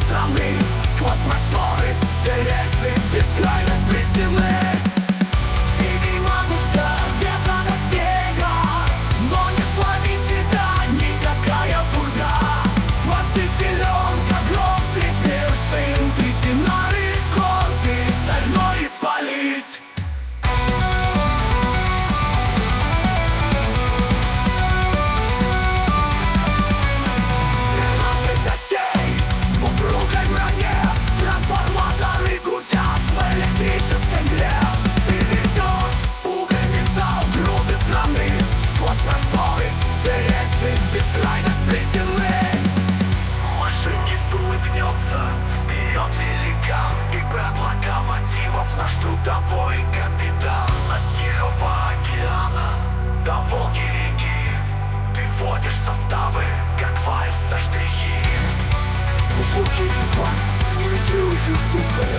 страны, сквозь просторы, где рельсы бескрайно сплетены. Синий матушка, ветра до снега, но не сломит тебя никакая бурда. Дважды силен, как гром средь вершин, ты с ним на рекорды стальной испалить. Бескрайно сплетены. Машинист улыбнется, вперед великан, и бренд локомотивов наш трудовой капитан. От Тихого океана до Волги реки ты водишь составы, как вальс со штрихи. Звуки не трюши стукая,